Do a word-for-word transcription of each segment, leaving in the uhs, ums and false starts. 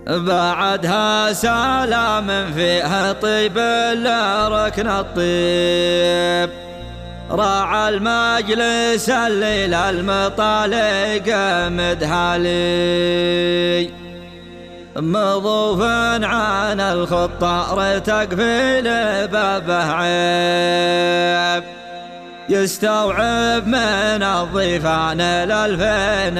بعدها سلام فيها طيب لركن الطيب، راعى المجلس الليل المطالق مدهالي، مضوف عن الخطار تقفيل بابه عيب، يستوعب من الضيفان الألفين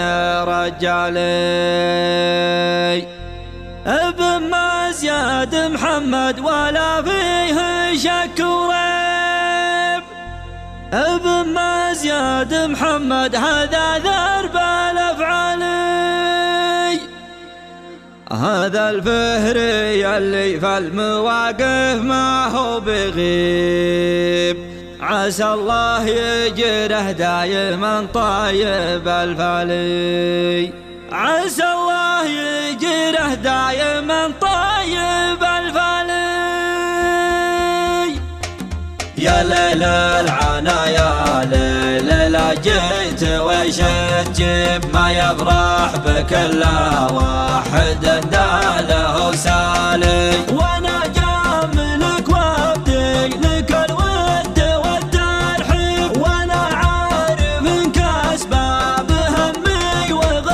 رجالي. ابن مزيد محمد ولا فيه شك وريب، ابن مزيد محمد هذا ذرب الافعالي، هذا الفهري اللي في المواقف ما هو بغيب، عسى الله يجره دايما طيب الفالي، عسى الله يجره دايما طيب الفالي. يا ليل العنا يا ليل لا جيت وش تجيب، ما يفرح بك الا واحد داله سالي، وانا جاملك وابدي لك الود والترحيب، وانا عارف انك اسباب همي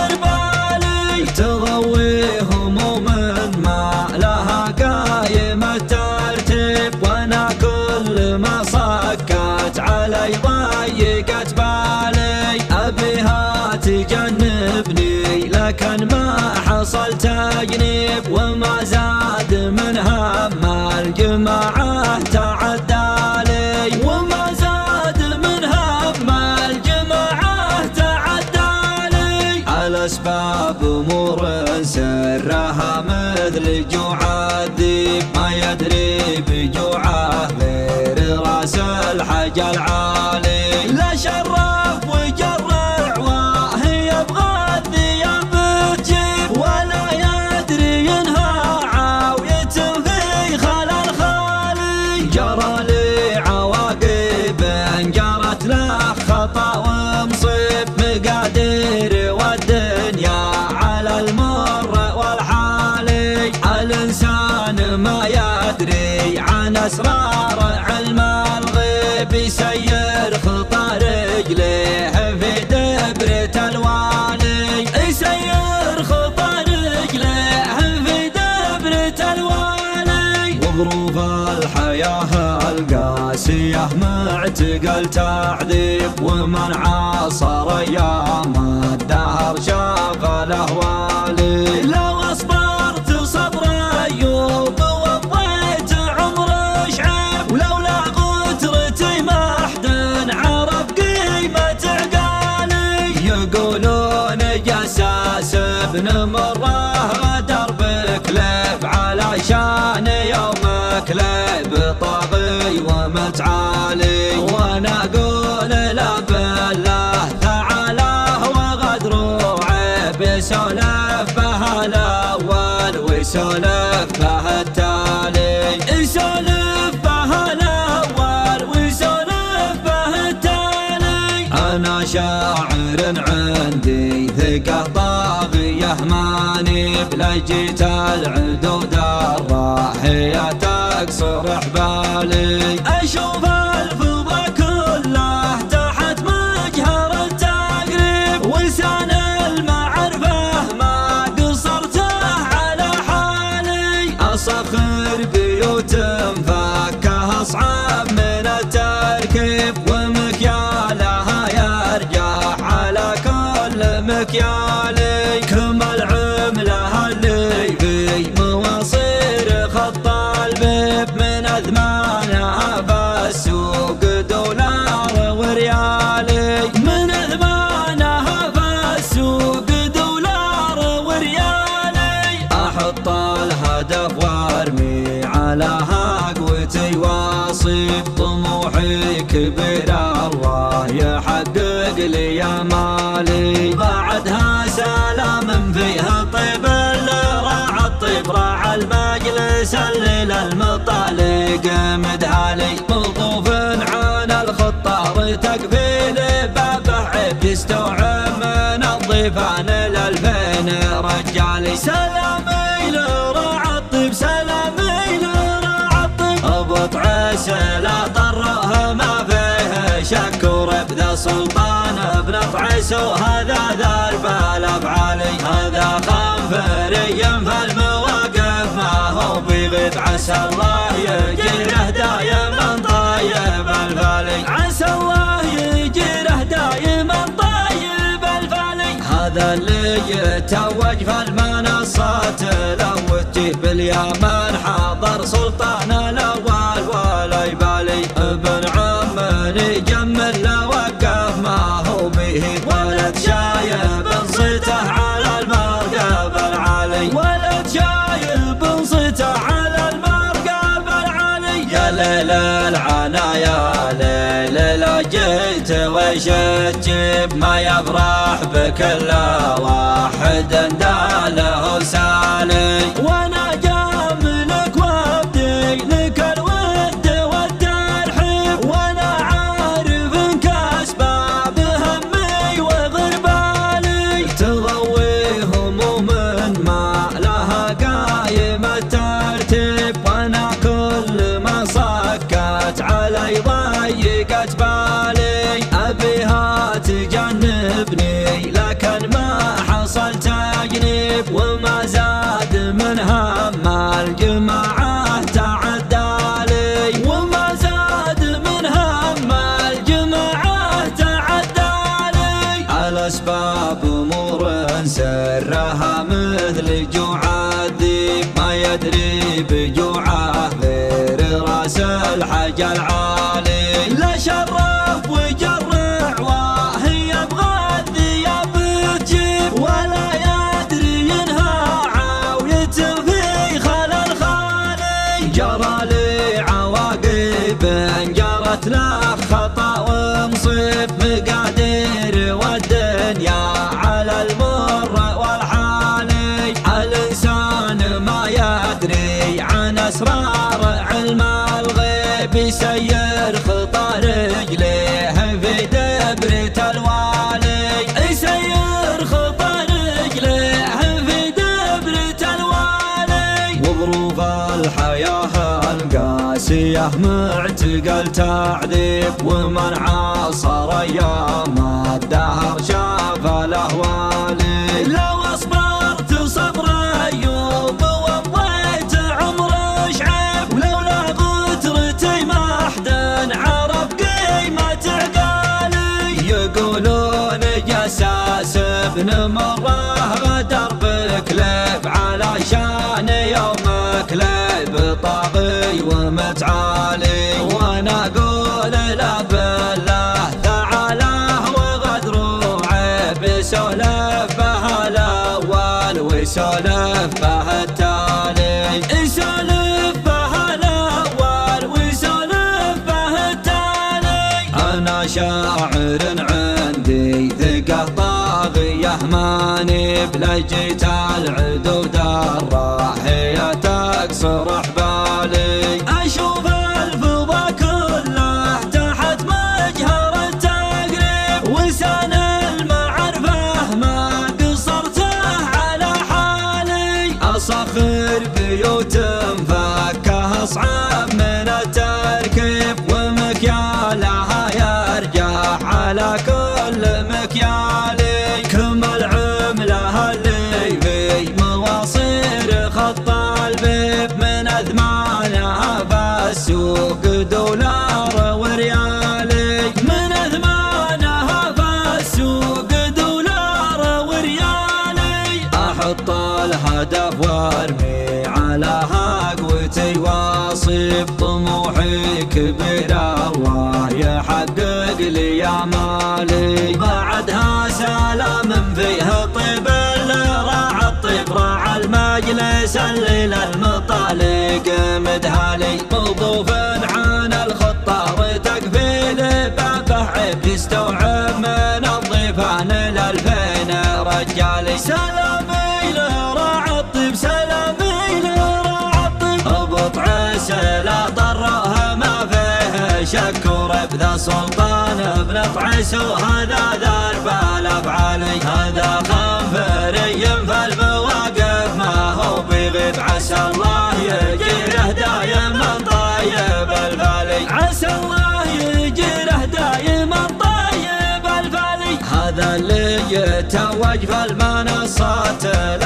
وغربالي، تضوي هموم ما لها قايمة ترتيب، وانا كل ما صكت علي ضيقت بالي، ابيها تجنبني لكن ما حصل تجنيب، وما زاد من هم الجماعة تعدالي، وما زاد من هم الجماعة تعدالي. الأسباب أمور سرها مثل جوع الذيب، ما يدري بجوعه غير راس الحج العالي، لا شرف وجرع وهي يبغى الثياب تجيب، ولا يدري انها عاوية في خلا الخالي، جرى لي عواقب جرت له خطا ومصيب، مقادير والدنيا على المر والحالي، الانسان ما يدري عن اسرار علم الغيب، يسير خطى رجليه في دبرة الوالي، يسير خطى رجليه في دبرة الوالي. وظروف الحياة القاسية معتقل تعذيب، ومن عاصر ايام الدهر شاف الاهوالي، لو اصبرت صبر ايوب وضيت عمر شعيب، ولولا غترتي ما حد عرف قيمة عقالي، يقولون جساس ابن مره غدر بكليب، علشان يوم كليب طاغي ومتعالي، وانا اقول لا بالله تعالى وغدر عيب، يسولف به الاول ويسولف به التالي، يسولف به الاول ويسولف به التالي. انا شاعر عندي ثقة طاغية ماني، بلا جيت العدود الراحية تكسر حبالي، اشوف الفضا كله تحت مجهر التقريب، ولسان المعرفة ما قصرته على حالي، اصخر بيوت مفكها اصعب من التركيب، ومكيالها يرجع على كل مكيالي، كما العملة اللي في مواصير خط البيب، من اثمانها بالسوق دولار وريالي، من اثمانها بالسوق دولار وريالي، احط الهدف وارمي على قوتي واصيب، طموحي كبير الله يحقق لي امالي، بعدها سلام فيها طيب راعى الطيب، راعى المجلس الليل المطالق مدهالي، ملطوف عن الخطار تقفيل بابه عيب، يستوعب من الضيفان الألفين رجالي. سلام نطع سو هذا ذرب الأفعالي، هذا خنفري في المواقف ما هو بيغيب، عسى الله يجيره دايما طيب الفالي، عسى الله يجيره دايما طيب الفالي. هذا اللي يتوج في المنصات لو تجيب اليمن حضر سلطان الأول ولا يبالي، ابن عمني جمل لو وقف ما هو به، ولد شايب صيته على المرقب العالي، ولد شايب صيته على المرقب العالي. يا ليل العنا يا ليل لا جيت وش تجيب، ما يفرح بك الا واحد داله سالي، وانا جاملك وابدي لك الود والترحيب، وانا عارف كاسباب همي وغربالي، تضوي هموم ما لها قايم الترتيب، وانا كل ما صكت علي ضيقت بالي، ابيها تجنبني لكن ما حصل تجنيب، وما زاد من هم الجماعة تعدالي، وما زاد من هم الجماعة تعدالي. الأسباب أمور سرها مثل جوع الذيب، ما يدري بجوعه غير راس الحج العالي، لا شرف وجرع وهي يبغى الذياب تجيب، ولا يدري ينهى عاوية في خلل خالي، جرى لي عواقب جرت له خطأ ومصيب، مقادير والدنيا على المر والحالي، الإنسان ما يدري عن أسرار علم الغيب، يسير خطى رجليه في دبرة الوالي، يسير خطى رجليه في دبرة الوالي. وظروف الحياة القاسية معتقل تعذيب، ومن عاصر أيام الدهر شاف الأهوالي، لو أصبرت صبر أيوب ومضيت عمر شعيب، ولولا غترتي ما حد عرف قيمة عقالي، يقولون جساس ابن مره غدر بكليب، علشان يوم كليب طاغي ومتعالي، وانا اقول لا بالله تعالى وغدر عيب، يسولف به الاول ويسولف به التالي، يسولف به الاول ويسولف به التالي. انا شاعر عندي ثقة طاغية ماني بلجيت العدود الراحية تكسر حبالي، اشوف الفضا كله تحت مجهر التقريب، ولسان المعرفة ما قصرته على حالي، اصخر بيوت مفكها اصعب من التركيب، ومكيالها يرجع على كل مكيالي، كم العملة اللي في مواصير خط البيب، من اثمانها بالسوق دولار وريالي، من اثمانها بالسوق دولار وريالي. احط الهدف وارمي على قوتي واصيب، طموحي كبير الله يحقق لي امالي، بعدها سلام فيه طيب اللي راعى الطيب، راعى المجلس اللي للمطالق مدهالي، موظوف عن الخطار تكفيل بابه عيب، يستوعب من الضيفان للفين رجالي، سلامي لراعى الطيب سلامي لراعى الطيب، ابطع لا ضره ما فيه شكور، بذا سلطان بن طعيسو هذا ذرب الافعالي، هذا خنفري في المواقف ما هو بيغيب، عسى الله يجيره دايما طيب الفالي، عسى الله يجيره دايما طيب الفالي. هذا برنامج في المنصات